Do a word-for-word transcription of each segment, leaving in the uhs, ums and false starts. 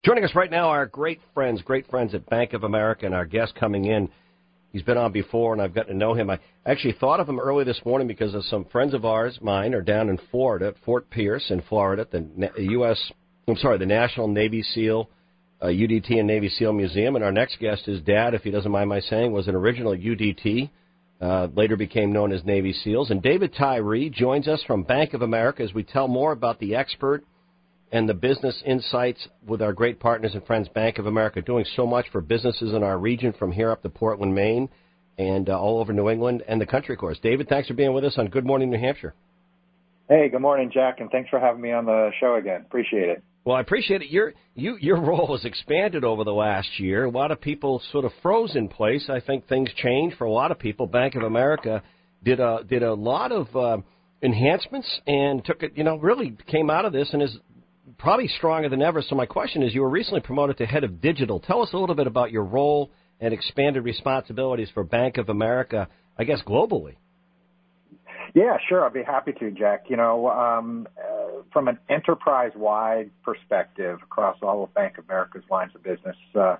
Joining us right now, our great friends, great friends at Bank of America, and our guest coming in. He's been on before, and I've gotten to know him. I actually thought of him early this morning because of some friends of ours, mine, are down in Florida, at Fort Pierce in Florida, the U S, I'm sorry, the National Navy SEAL, uh, U D T and Navy SEAL Museum. And our next guest, his dad, if he doesn't mind my saying, was an original U D T, uh, later became known as Navy SEALs. And David Tyree joins us from Bank of America as we tell more about the expert and the business insights with our great partners and friends, Bank of America, doing so much for businesses in our region from here up to Portland, Maine, and uh, all over New England and the country, of course. David, thanks for being with us on Good Morning New Hampshire. Hey, good morning, Jack, and thanks for having me on the show again. Appreciate it. Well, I appreciate it. Your you, your role has expanded over the last year. A lot of people sort of froze in place. I think things changed for a lot of people. Bank of America did a, did a lot of uh, enhancements and took it, you know, really came out of this and is probably stronger than ever. So my question is, you were recently promoted to head of digital. Tell us a little bit about your role and expanded responsibilities for Bank of America, I guess, globally. Yeah, sure. I'd be happy to, Jack. You know, um, uh, from an enterprise-wide perspective across all of Bank of America's lines of business, uh,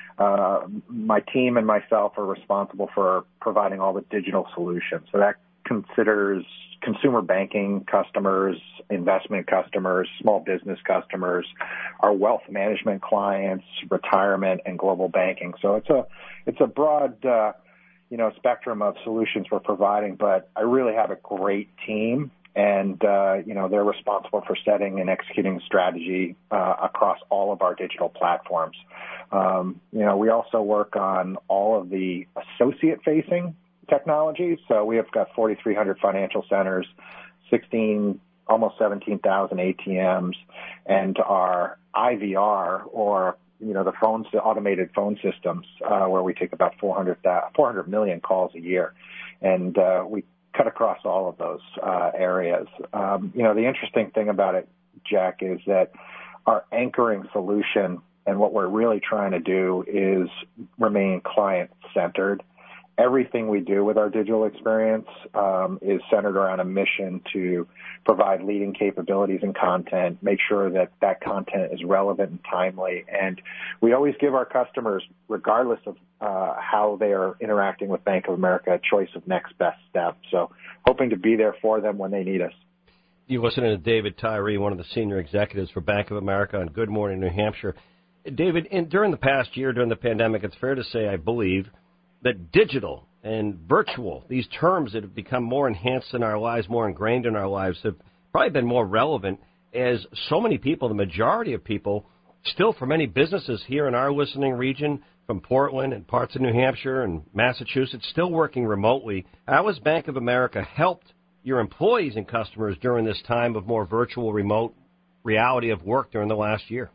uh, my team and myself are responsible for providing all the digital solutions. So that considers consumer banking customers, investment customers, small business customers, our wealth management clients, retirement, and global banking. So it's a it's a broad uh, you know spectrum of solutions we're providing. But I really have a great team, and uh, you know they're responsible for setting and executing strategy uh, across all of our digital platforms. Um, you know we also work on all of the associate-facing technology. So we have got forty-three hundred financial centers, sixteen, almost seventeen thousand A T Ms, and our I V R, or, you know, the phones, the automated phone systems, uh, where we take about four hundred, four hundred million calls a year. And uh, we cut across all of those uh, areas. Um, you know, the interesting thing about it, Jack, is that our anchoring solution and what we're really trying to do is remain client-centered. Everything we do with our digital experience um, is centered around a mission to provide leading capabilities and content, make sure that that content is relevant and timely. And we always give our customers, regardless of uh, how they are interacting with Bank of America, a choice of next best step. So hoping to be there for them when they need us. You listen to David Tyree, one of the senior executives for Bank of America on Good Morning New Hampshire. David, in, during the past year, during the pandemic, it's fair to say, I believe, that digital and virtual, these terms that have become more enhanced in our lives, more ingrained in our lives, have probably been more relevant as so many people, the majority of people, still for many businesses here in our listening region, from Portland and parts of New Hampshire and Massachusetts, still working remotely. How has Bank of America helped your employees and customers during this time of more virtual, remote reality of work during the last year?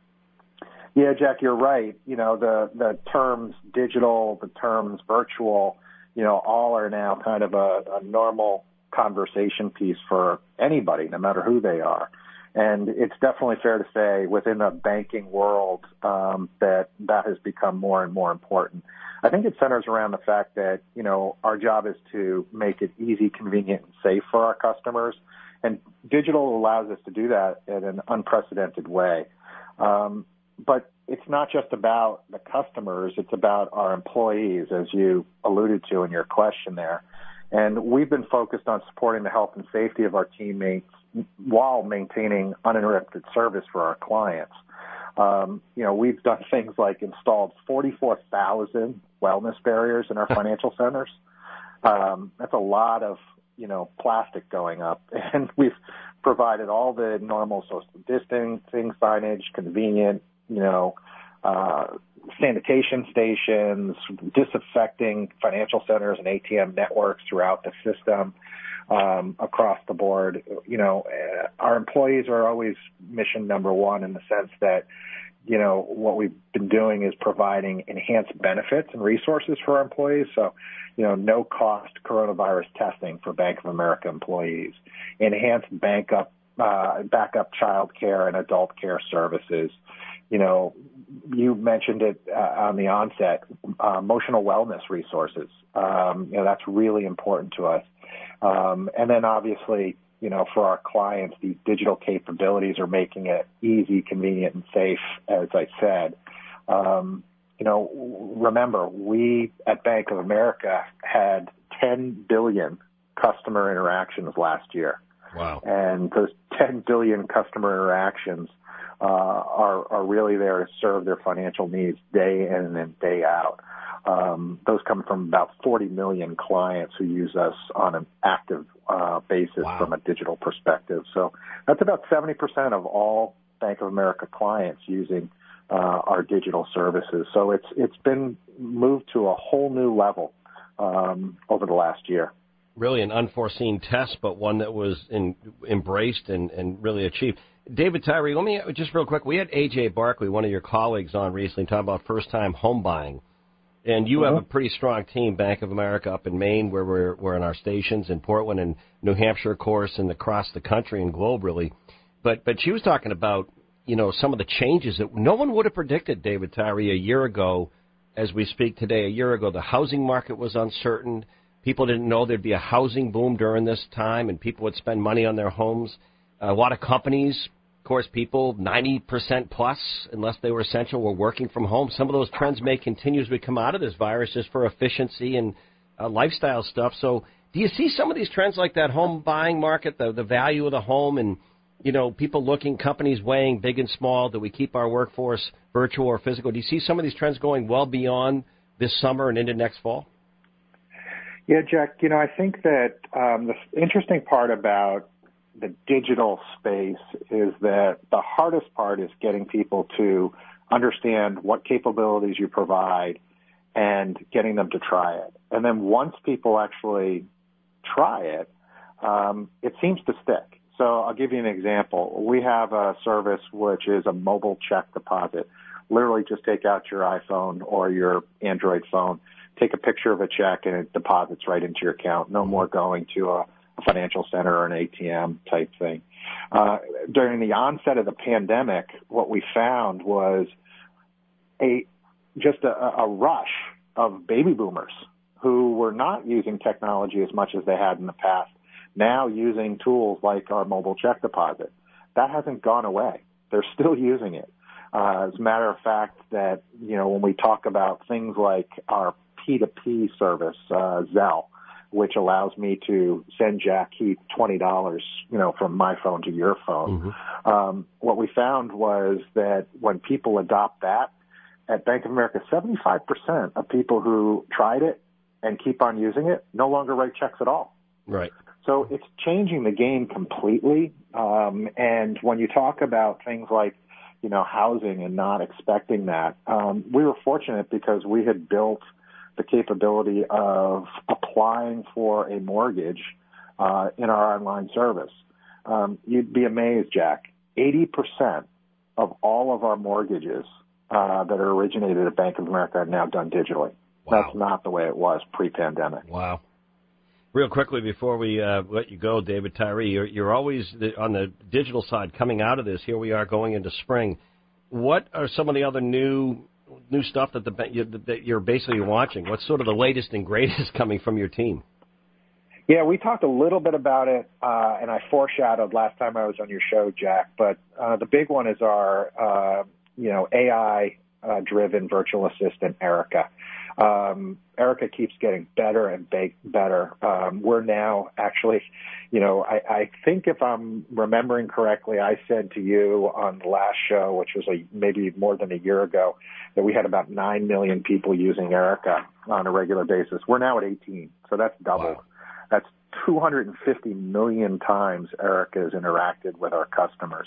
Yeah, Jack, you're right. You know, the, the terms digital, the terms virtual, you know, all are now kind of a, a normal conversation piece for anybody, no matter who they are. And it's definitely fair to say within the banking world um, that that has become more and more important. I think it centers around the fact that, you know, our job is to make it easy, convenient, and safe for our customers. And digital allows us to do that in an unprecedented way. Um, But it's not just about the customers, it's about our employees, as you alluded to in your question there. And we've been focused on supporting the health and safety of our teammates while maintaining uninterrupted service for our clients. Um, you know, we've done things like installed forty-four thousand wellness barriers in our financial centers. Um, that's a lot of, you know, plastic going up. And we've provided all the normal social distancing signage, convenient, you know, uh, sanitation stations, disinfecting financial centers and A T M networks throughout the system, um, across the board. You know, uh, our employees are always mission number one in the sense that, you know, what we've been doing is providing enhanced benefits and resources for our employees. So, you know, no cost coronavirus testing for Bank of America employees, enhanced bank up, uh, backup child care and adult care services. You know, you mentioned it uh, on the onset, uh, emotional wellness resources. Um, you know, that's really important to us. Um, and then obviously, you know, for our clients, these digital capabilities are making it easy, convenient, and safe, as I said. Um, you know, remember, we at Bank of America had ten billion customer interactions last year. Wow. And those ten billion customer interactions uh, are, are really there to serve their financial needs day in and day out. Um, those come from about forty million clients who use us on an active uh, basis wow. from a digital perspective. So that's about seventy percent of all Bank of America clients using uh, our digital services. So it's it's been moved to a whole new level um, over the last year. Really an unforeseen test, but one that was in, embraced and, and really achieved. David Tyree, let me just real quick. We had A J Barkley, one of your colleagues, on recently talking about first-time home buying. And you mm-hmm. have a pretty strong team, Bank of America, up in Maine, where we're, we're in our stations, in Portland and New Hampshire, of course, and across the country and globe, really. But but she was talking about, you know, some of the changes that no one would have predicted, David Tyree, a year ago, as we speak today. A year ago, the housing market was uncertain. People didn't know there'd be a housing boom during this time, and people would spend money on their homes. A lot of companies, of course, people, ninety percent plus, unless they were essential, were working from home. Some of those trends may continue as we come out of this virus just for efficiency and uh, lifestyle stuff. So do you see some of these trends like that home buying market, the, the value of the home, and, you know, people looking, companies weighing big and small, do we keep our workforce virtual or physical? Do you see some of these trends going well beyond this summer and into next fall? Yeah, Jack, you know, I think that um, the interesting part about the digital space is that the hardest part is getting people to understand what capabilities you provide and getting them to try it. And then once people actually try it, um, it seems to stick. So I'll give you an example. We have a service which is a mobile check deposit. Literally just take out your iPhone or your Android phone, take a picture of a check, and it deposits right into your account. No more going to a, a financial center or an A T M type thing. Uh, during the onset of the pandemic, what we found was a just a, a rush of baby boomers who were not using technology as much as they had in the past, now using tools like our mobile check deposit. That hasn't gone away. They're still using it. Uh, as a matter of fact, that, you know, when we talk about things like our P two P service, uh, Zelle, which allows me to send Jack Heath twenty dollars, you know, from my phone to your phone. Mm-hmm. Um, what we found was that when people adopt that, at Bank of America, seventy-five percent of people who tried it and keep on using it no longer write checks at all. Right. So it's changing the game completely. Um, and when you talk about things like, you know, housing and not expecting that, um, we were fortunate because we had built the capability of applying for a mortgage uh, in our online service. Um, you'd be amazed, Jack. eighty percent of all of our mortgages uh, that are originated at Bank of America are now done digitally. Wow. That's not the way it was pre-pandemic. Wow. Real quickly before we uh, let you go, David Tyree, you're, you're always the, on the digital side coming out of this. Here we are going into spring. What are some of the other new new stuff that, the, that you're basically watching? What's sort of the latest and greatest coming from your team? Yeah, we talked a little bit about it, uh, and I foreshadowed last time I was on your show, Jack. But uh, the big one is our, uh, you know, A I-driven uh, virtual assistant, Erica. Um, Erica keeps getting better and be- better. Um, we're now actually, you know, I, I think if I'm remembering correctly, I said to you on the last show, which was a, maybe more than a year ago, that we had about nine million people using Erica on a regular basis. We're now at eighteen, so that's doubled. Wow. That's two hundred fifty million times Erica has interacted with our customers.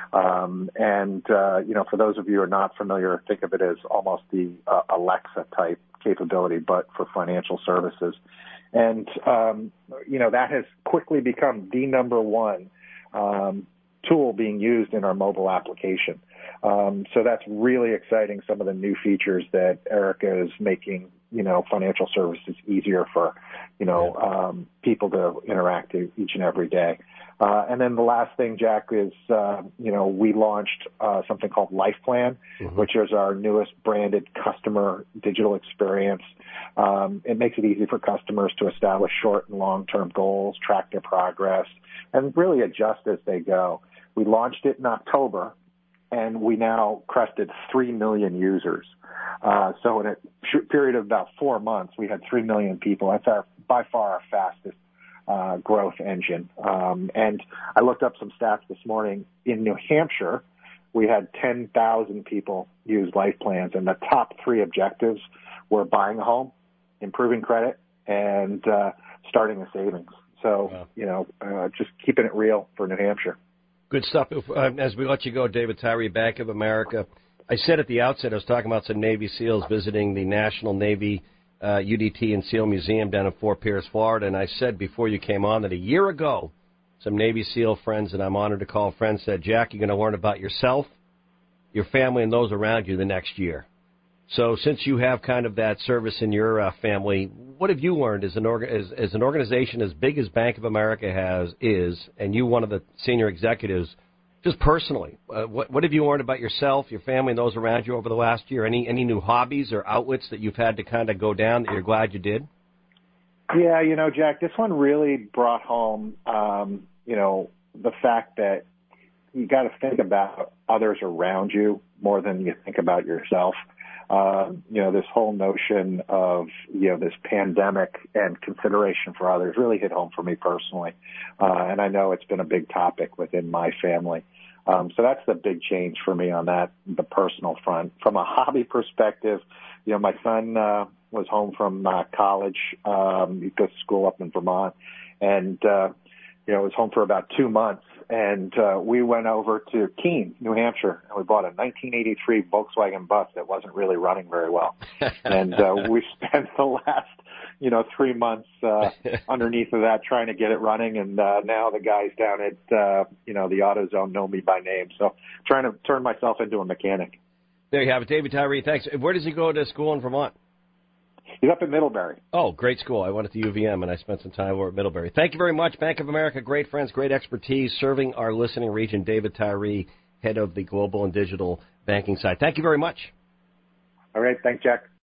Um, and, uh, you know, for those of you who are not familiar, think of it as almost the uh, Alexa type capability, but for financial services. And, um, you know, that has quickly become the number one um, tool being used in our mobile application. Um, so that's really exciting, some of the new features that Erica is making, you know, financial services easier for, you know, um, people to interact each and every day. Uh, and then the last thing, Jack, is, uh, you know, we launched uh, something called Life Plan, mm-hmm. which is our newest branded customer digital experience. Um, it makes it easy for customers to establish short and long-term goals, track their progress, and really adjust as they go. We launched it in October, and we now crested three million users. Uh, so in a sh- period of about four months, we had three million people. That's our, by far our fastest Uh, growth engine. Um, and I looked up some stats this morning. In New Hampshire, we had ten thousand people use Life Plans, and the top three objectives were buying a home, improving credit, and uh, starting a savings. So, wow. you know, uh, just keeping it real for New Hampshire. Good stuff. Uh, as we let you go, David Tyree, Bank of America, I said at the outset, I was talking about some Navy SEALs visiting the National Navy Uh, U D T and SEAL Museum down in Fort Pierce, Florida, and I said before you came on that a year ago, some Navy SEAL friends that I'm honored to call friends said, Jack, you're going to learn about yourself, your family, and those around you the next year. So since you have kind of that service in your uh, family, what have you learned as an, orga- as, as an organization as big as Bank of America has is, and you one of the senior executives, just personally, uh, what, what have you learned about yourself, your family, and those around you over the last year? Any any new hobbies or outlets that you've had to kind of go down that you're glad you did? Yeah, you know, Jack, this one really brought home, um, you know, the fact that you got to think about others around you more than you think about yourself. Uh, you know, this whole notion of, you know, this pandemic and consideration for others really hit home for me personally. Uh, and I know it's been a big topic within my family. Um, so that's the big change for me on that, the personal front. From a hobby perspective, you know, my son uh, was home from uh, college. Um, he goes to school up in Vermont. And, uh, you know, was home for about two months. And uh, we went over to Keene, New Hampshire, and we bought a nineteen eighty-three Volkswagen bus that wasn't really running very well. And uh, we spent the last, you know, three months uh, underneath of that trying to get it running. And uh, now the guys down at, uh, you know, the AutoZone know me by name. So trying to turn myself into a mechanic. There you have it. David Tyree, thanks. Where does he go to school in Vermont? He's up in Middlebury. Oh, great school. I went to U V M, and I spent some time over at Middlebury. Thank you very much, Bank of America. Great friends, great expertise, serving our listening region. David Tyree, head of the global and digital banking side. Thank you very much. All right. Thanks, Jack.